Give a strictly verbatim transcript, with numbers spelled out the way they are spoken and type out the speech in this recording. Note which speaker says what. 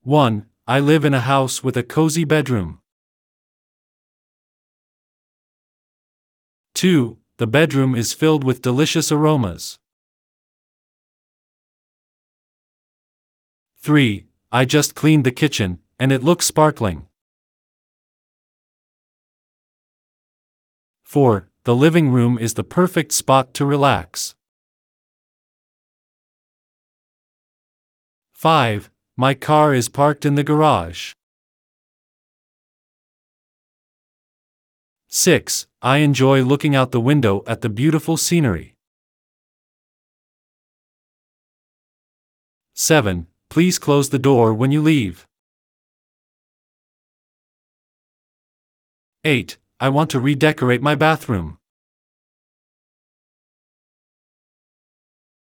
Speaker 1: one. I live in a house with a cozy bedroom. two. The bedroom is filled with delicious aromas. three. I just cleaned the kitchen, and it looks sparkling. four. The living room is the perfect spot to relax. five. My car is parked in the garage. six. I enjoy looking out the window at the beautiful scenery. seven. Please close the door when you leave. eight. I want to redecorate my bathroom.